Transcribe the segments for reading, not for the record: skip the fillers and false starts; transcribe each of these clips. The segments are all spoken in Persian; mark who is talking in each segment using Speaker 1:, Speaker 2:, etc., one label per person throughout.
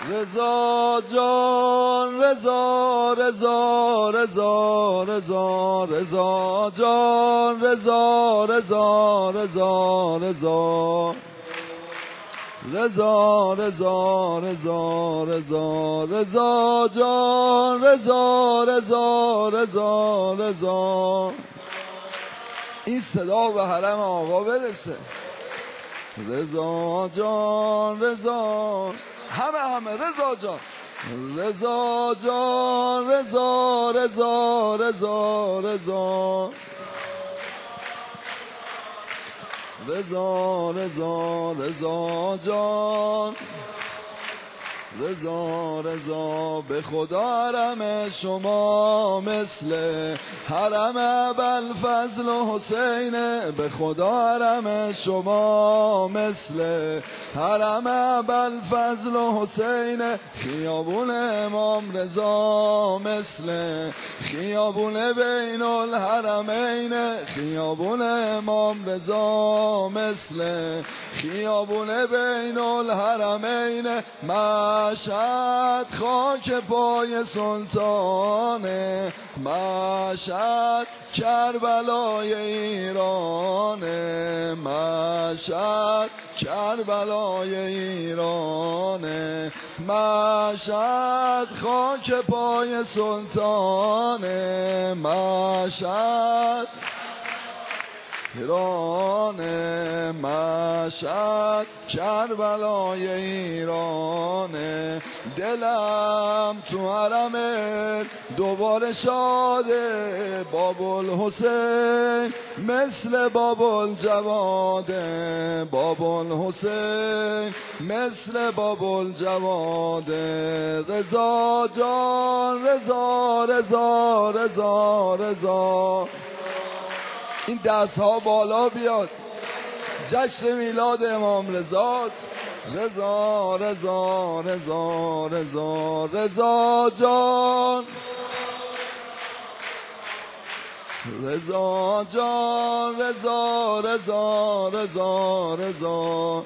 Speaker 1: رضا جان رضا رضا رضا رضا رضا جان رضا رضا رضا رضا رضا رضا رضا رضا رضا جان رضا رضا رضا رضا. این صدا به حرم آقا برسه. رضا جان رضا، همه رضا جان رضا جان رضا رضا رضا رضا رضا رضا رضا جان رضا رضا. به خدا حرم شما مثل حرم ابوالفضل و حسین، به خدا حرم شما مثل حرم ابوالفضل و حسین. خیابون امام رضا مثل خیابون بین الحرمین، خیابون امام رضا مثل خیابون بین الحرمین. مشهد خاک پای سلطانه، مشهد کربلای ایرانه، مشهد کربلای ایرانه. مشهد خاک پای سلطانه، مشهد ایران، مشهد کربلای ایران. دلم تو حرم دوباره شاده، بابالحسین مثل بابالجواد، بابالحسین مثل بابالجواد. رضا جان رضا رضا رضا رضا. این دست ها بالا بیاد، جشن میلاد امام رضاست. رضا رضا رضا رضا رضا جان رضا جان رضا رضا رضا رضا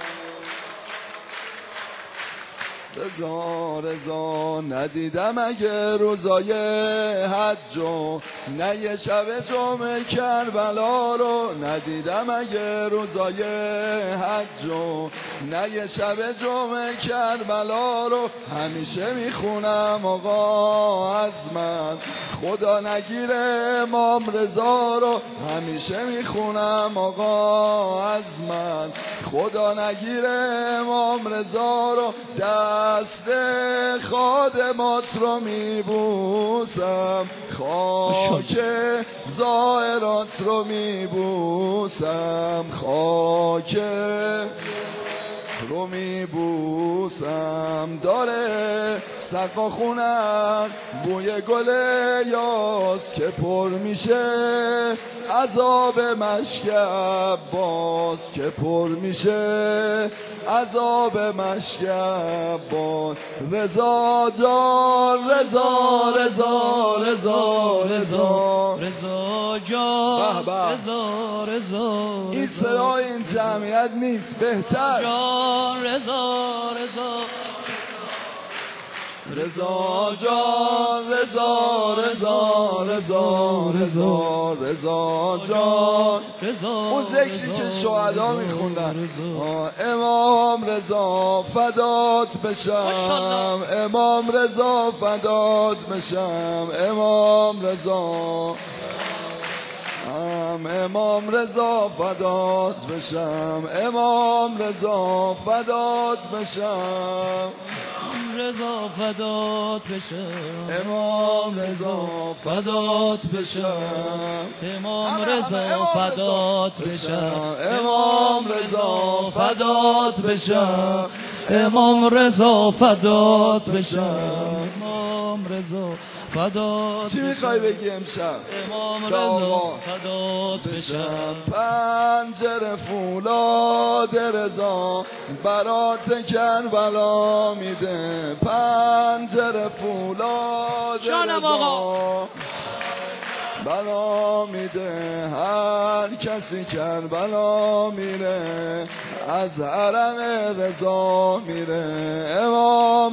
Speaker 1: رضا رضا. ندیدم اگه روزای حج و نه یه شب جمعه کربلا رو، ندیدم اگه روزای حج و نه یه شب جمعه کربلا رو. همیشه میخونم آقا از من خدا نگیره امام رضا رو، همیشه میخونم آقا از من خدا نگیره امام رضا رو. دست خادمات رو میبوسم، خاک زائرات رو میبوسم، خاک رو میبوسم. داره سقا خونم بوی گل یاس که پر میشه عذاب مشکب باز، که پر میشه عذاب مشکب باز. رضا جان رضا رضا رضا رضا
Speaker 2: رضا جان رضا رضا.
Speaker 1: این صدا این جمعیت نیست، بهتر
Speaker 2: جان رضا رضا
Speaker 1: رضا جان رضا رضا رضا رضا رضا جان. اون ذکری که شهدا میخوندن، امام رضا فدات بشم، امام رضا فدات بشم، امام رضا امام رضا فدات بشم، امام رضا فدات بشم،
Speaker 2: رضا فدات بشم،
Speaker 1: امام رضا فدات بشم،
Speaker 2: امام رضا فدات بشم،
Speaker 1: امام رضا فدات بشم،
Speaker 2: امام رضا فدات بشم، امام رضا فدات.
Speaker 1: چی میخوای بگی امشب؟
Speaker 2: امام رضا فدات بشم.
Speaker 1: پنجره فولاد رضا برات کربلا میده، پنجره فولاد رضا بلا میده. هر کسی کربلا میره از حرم رضا میره. امام